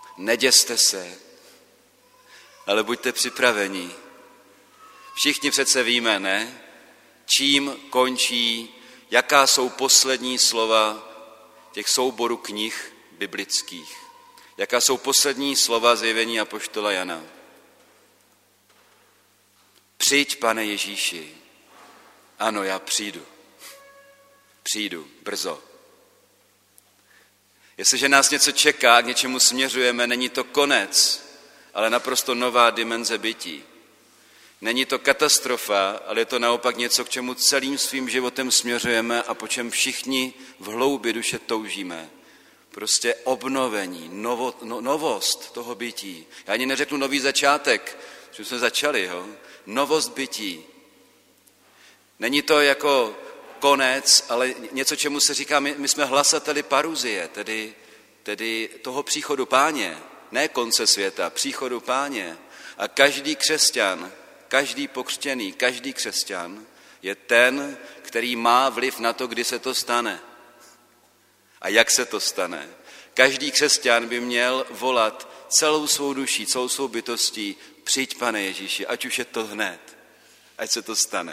Neděste se, ale buďte připraveni. Všichni přece víme, ne? Čím končí, jaká jsou poslední slova těch souborů knih biblických. Jaká jsou poslední slova zjevení apoštola Jana. Přijď, Pane Ježíši. Ano, já přijdu. Přijdu brzo. Jestliže nás něco čeká, k něčemu směřujeme, není to konec, ale naprosto nová dimenze bytí. Není to katastrofa, ale je to naopak něco, k čemu celým svým životem směřujeme a po čem všichni v hloubi duše toužíme. Prostě obnovení, novost toho bytí. Já ani neřeknu nový začátek, že jsme začali, jo? Novost bytí. Není to jako konec, ale něco, čemu se říká, my jsme hlasateli paruzie, tedy toho příchodu Páně, ne konce světa, příchodu Páně. A každý křesťan, každý pokřtěný, každý křesťan je ten, který má vliv na to, kdy se to stane. A jak se to stane. Každý křesťan by měl volat celou svou duší, celou svou bytostí, přijď, Pane Ježíši, ať už je to hned, ať se to stane.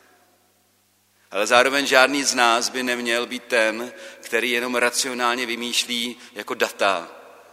Ale zároveň žádný z nás by neměl být ten, který jenom racionálně vymýšlí jako data.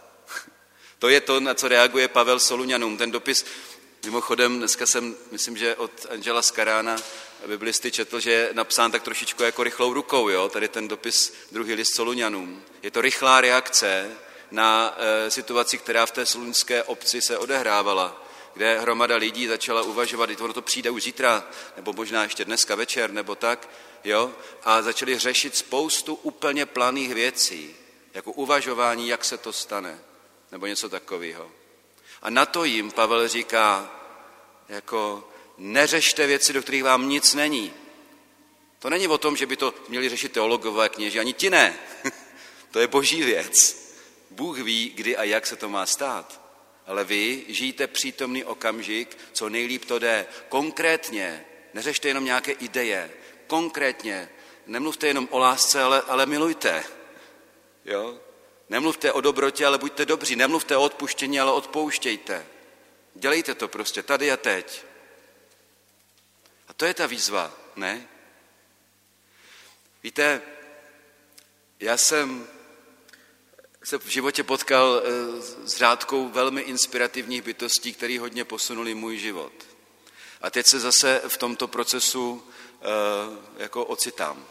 To je to, na co reaguje Pavel Soluňanům. Ten dopis, mimochodem, dneska jsem, myslím, že od Angela Skarána biblisty četl, že je napsán tak trošičku jako rychlou rukou, jo? Tady ten dopis, druhý list Soluňanům. Je to rychlá reakce na situaci, která v té solunské obci se odehrávala, kde hromada lidí začala uvažovat, že to přijde už zítra, nebo možná ještě dneska večer, nebo tak, jo? A začali řešit spoustu úplně planých věcí, jako uvažování, jak se to stane, nebo něco takového. A na to jim Pavel říká, jako neřešte věci, do kterých vám nic není. To není o tom, že by to měli řešit teologové, kněži, ani ti ne. To je boží věc. Bůh ví, kdy a jak se to má stát. Ale vy žijte přítomný okamžik, co nejlíp to jde. Konkrétně, neřešte jenom nějaké ideje. Konkrétně, nemluvte jenom o lásce, ale milujte. Jo? Nemluvte o dobrotě, ale buďte dobří. Nemluvte o odpuštění, ale odpouštějte. Dělejte to prostě tady a teď. A to je ta výzva, ne? Víte, já jsem se v životě potkal s řádkou velmi inspirativních bytostí, které hodně posunuli můj život. A teď se zase v tomto procesu jako ocitám.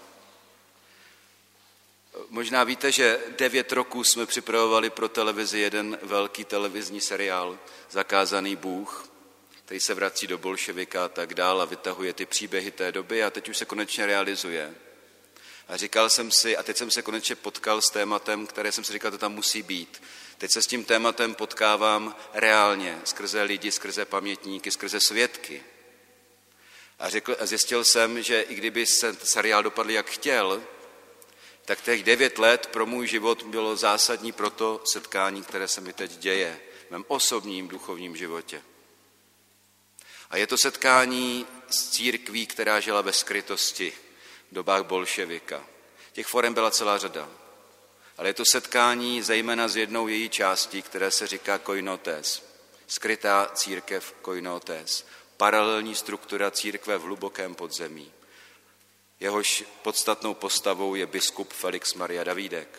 Možná víte, že 9 roků jsme připravovali pro televizi jeden velký televizní seriál Zakázaný Bůh, který se vrací do bolševika a tak dál a vytahuje ty příběhy té doby a teď už se konečně realizuje. A říkal jsem si, a teď jsem se konečně potkal s tématem, které jsem si říkal, to tam musí být. Teď se s tím tématem potkávám reálně, skrze lidi, skrze pamětníky, skrze svědky. A zjistil jsem, že i kdyby se seriál dopadl jak chtěl, tak těch 9 let pro můj život bylo zásadní pro to setkání, které se mi teď děje v mém osobním duchovním životě. A je to setkání s církví, která žila ve skrytosti v dobách bolševika. Těch forem byla celá řada. Ale je to setkání zejména s jednou její částí, které se říká koinotes. Skrytá církev koinotes. Paralelní struktura církve v hlubokém podzemí. Jehož podstatnou postavou je biskup Felix Maria Davídek.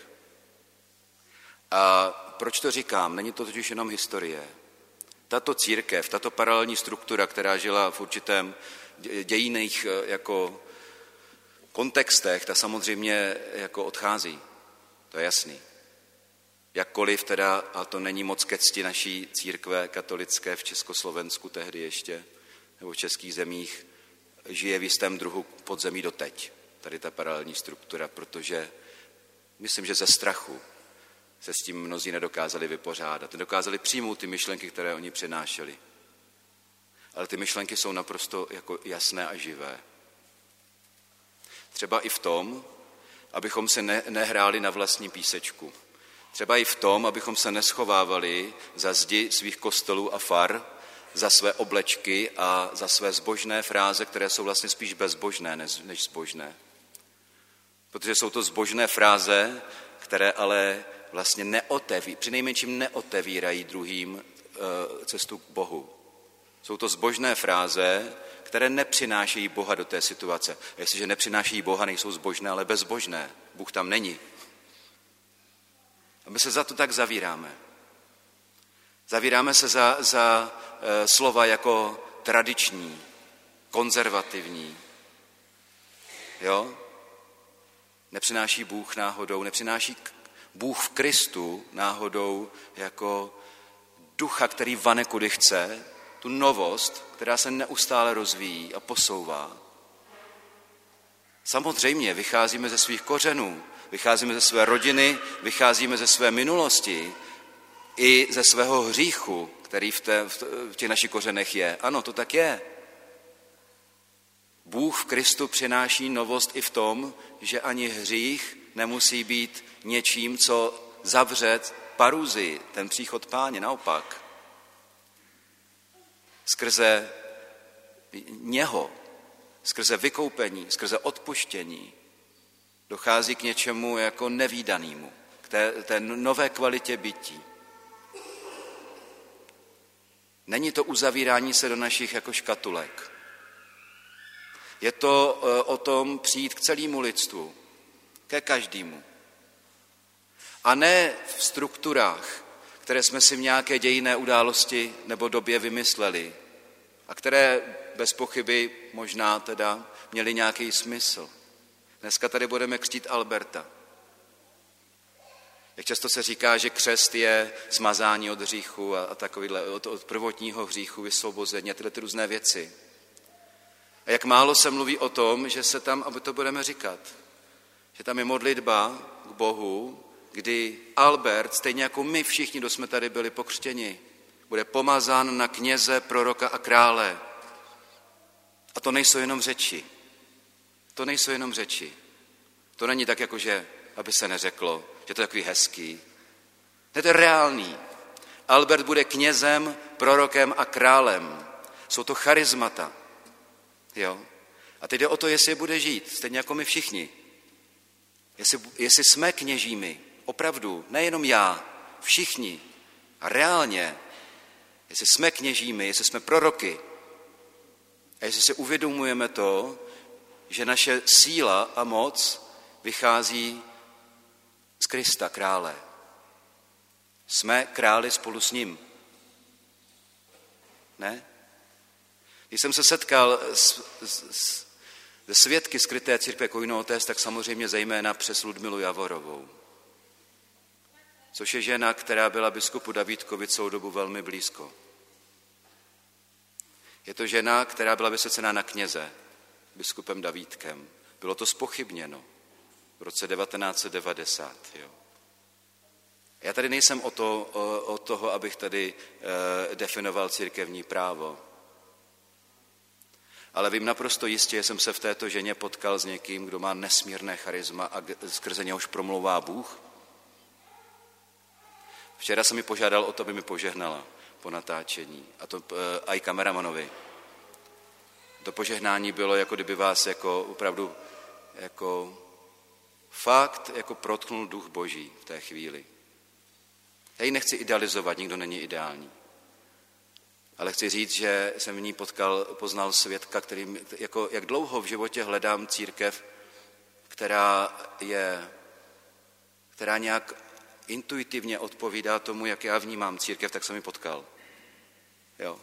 A proč to říkám? Není to totiž jenom historie. Tato církev, tato paralelní struktura, která žila v určitém dějinných jako kontextech, ta samozřejmě jako odchází. To je jasný. Jakkoliv teda, a to není moc ke cti naší církve katolické v Československu tehdy ještě, nebo v českých zemích, žije v jistém druhu podzemí doteď. Tady ta paralelní struktura, protože myslím, že ze strachu se s tím mnozí nedokázali vypořádat. Nedokázali přijmout ty myšlenky, které oni přinášeli. Ale ty myšlenky jsou naprosto jako jasné a živé. Třeba i v tom, abychom se nehráli na vlastní písečku. Třeba i v tom, abychom se neschovávali za zdi svých kostelů a far, za své oblečky a za své zbožné fráze, které jsou vlastně spíš bezbožné než zbožné. Protože jsou to zbožné fráze, které ale vlastně přinejmenším neotevírají druhým cestu k Bohu. Jsou to zbožné fráze, které nepřinášejí Boha do té situace. A jestliže nepřinášejí Boha, nejsou zbožné, ale bezbožné. Bůh tam není. A my se za to tak zavíráme. Zavíráme se za slova jako tradiční, konzervativní. Jo? Nepřináší Bůh náhodou, nepřináší Bůh v Kristu náhodou jako ducha, který vane kudy chce, tu novost, která se neustále rozvíjí a posouvá. Samozřejmě vycházíme ze svých kořenů, vycházíme ze své rodiny, vycházíme ze své minulosti i ze svého hříchu, který v těch našich kořenech je. Ano, to tak je. Bůh v Kristu přináší novost i v tom, že ani hřích nemusí být něčím, co zavře paruzi, ten příchod Páně, naopak. Skrze něho, skrze vykoupení, skrze odpuštění dochází k něčemu jako nevídanému, k té nové kvalitě bytí. Není to uzavírání se do našich jako škatulek. Je to o tom přijít k celému lidstvu, ke každému. A ne v strukturách, které jsme si v nějaké dějinné události nebo době vymysleli a které bez pochyby možná teda měly nějaký smysl. Dneska tady budeme křtít Alberta. Jak často se říká, že křest je smazání od hříchu a takovýhle, od prvotního hříchu, vysvobození a tyhle ty různé věci. A jak málo se mluví o tom, že se tam, aby to budeme říkat, že tam je modlitba k Bohu, kdy Albert, stejně jako my všichni, kdo jsme tady byli pokřtěni, bude pomazán na kněze, proroka a krále. A to nejsou jenom řeči. To nejsou jenom řeči. To není tak, jako že, aby se neřeklo, že to je takový hezký. To je reálný. Albert bude knězem, prorokem a králem. Jsou to charizmata. Jo? A teď jde o to, jestli je bude žít, stejně jako my všichni. Jestli jsme kněžími, opravdu, nejenom já, všichni, a reálně, jestli jsme kněžími, jestli jsme proroky, a jestli si uvědomujeme to, že naše síla a moc vychází z Krista, krále. Jsme králi spolu s ním. Ne? Když jsem se setkal se svědky skryté církve Koinotes, tak samozřejmě zejména přes Ludmilu Javorovou, což je žena, která byla biskupu Davídkovi celou dobu velmi blízko. Je to žena, která byla vysvěcená na kněze biskupem Davídkem. Bylo to zpochybněno v roce 1990. Jo. Já tady nejsem od toho, abych tady definoval církevní právo. Ale vím naprosto jistě, že jsem se v této ženě potkal s někým, kdo má nesmírné charisma a skrze něhož promlouvá Bůh. Včera jsem mi požádal o to, aby mi požehnala po natáčení, a to i kameramanovi. To požehnání bylo, jako kdyby vás jako opravdu jako fakt jako protknul duch Boží v té chvíli. Já ji nechci idealizovat, nikdo není ideální. Ale chci říct, že jsem v ní poznal svědka, který, jako, jak dlouho v životě hledám církev, která nějak intuitivně odpovídá tomu, jak já vnímám církev, tak jsem ji potkal. Jo.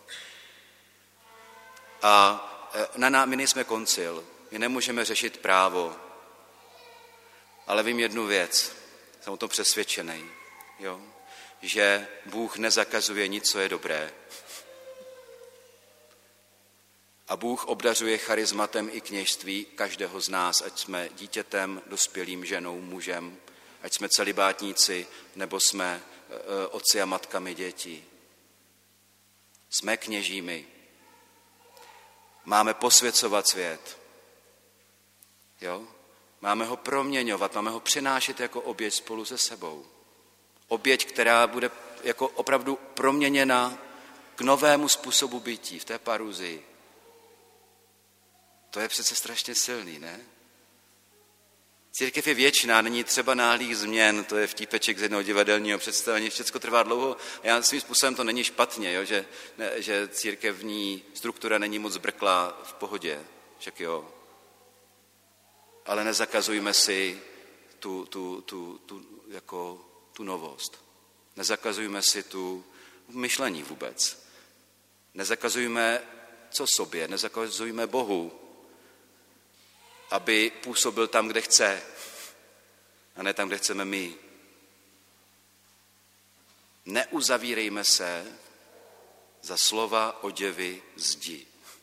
A my nejsme koncil, my nemůžeme řešit právo, ale vím jednu věc, jsem o tom přesvědčený, jo, že Bůh nezakazuje nic, co je dobré. A Bůh obdařuje charizmatem i kněžství každého z nás, ať jsme dítětem, dospělým, ženou, mužem, ať jsme celibátníci, nebo jsme otci a matkami dětí. Jsme kněžími. Máme posvěcovat svět. Jo? Máme ho proměňovat, máme ho přinášet jako oběť spolu se sebou. Oběť, která bude jako opravdu proměněna k novému způsobu bytí v té paruzii. To je přece strašně silný, ne? Církev je věčná, není třeba náhlých změn, to je vtípeček z jednoho divadelního představení, všechno trvá dlouho. A já svým způsobem to není špatně, jo, že církevní struktura není moc zbrklá, v pohodě, však jo. Ale nezakazujme si tu novost. Nezakazujme si tu myšlení vůbec. Nezakazujme co sobě, nezakazujme Bohu, aby působil tam, kde chce, a ne tam, kde chceme my. Neuzavírejme se za slova, oděvy, zdi.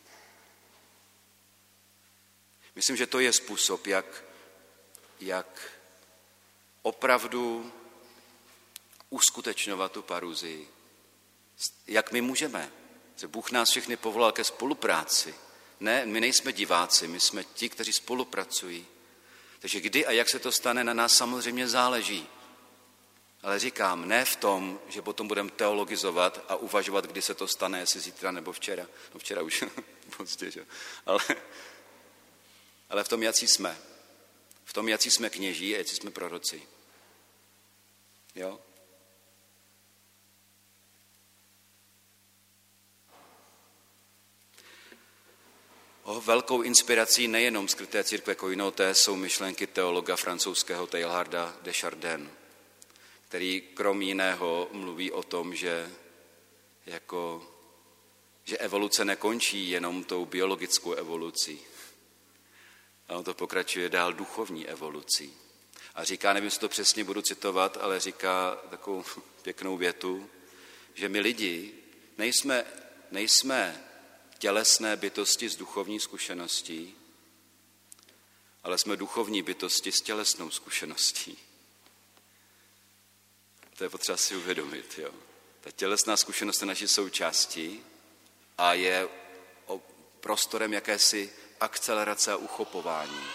Myslím, že to je způsob, jak opravdu uskutečňovat tu paruzii. Jak my můžeme? Bůh nás všechny povolal ke spolupráci. Ne, my nejsme diváci, my jsme ti, kteří spolupracují. Takže kdy a jak se to stane, na nás samozřejmě záleží. Ale říkám, ne v tom, že potom budeme teologizovat a uvažovat, kdy se to stane, jestli zítra nebo včera. No včera už pozdě, že? Ale v tom, jací jsme. V tom, jací jsme kněží a jací jsme proroci. Jo? Velkou inspirací nejenom skryté církve Koinoté jsou myšlenky teologa francouzského Teilharda de Chardin, který krom jiného mluví o tom, že evoluce nekončí jenom tou biologickou evolucí. A on to pokračuje dál duchovní evolucí. A říká, nevím, jestli to přesně budu citovat, ale říká takovou pěknou větu, že my lidi nejsme tělesné bytosti s duchovní zkušeností, ale jsme duchovní bytosti s tělesnou zkušeností. To je potřeba si uvědomit. Jo. Ta tělesná zkušenost je naší součástí a je prostorem jakési akcelerace a uchopování.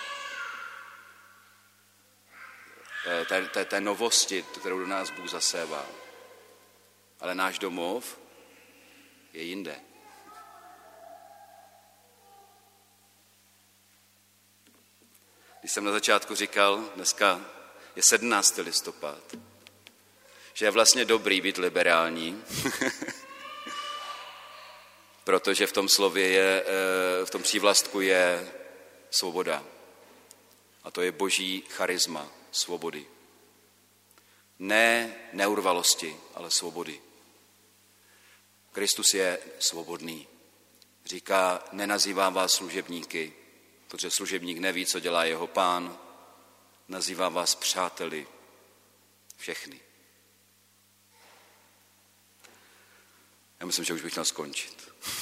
Té novosti, kterou do nás Bůh zasévá. Ale náš domov je jinde. Když jsem na začátku říkal, dneska je 17. listopad, že je vlastně dobrý být liberální, protože v tom slově v tom přívlastku je svoboda. A to je boží charisma svobody. Ne neurvalosti, ale svobody. Kristus je svobodný. Říká, nenazývám vás služebníky, protože služebník neví, co dělá jeho pán. Nazývám vás přáteli. Všechny. Já myslím, že už bych měl skončit.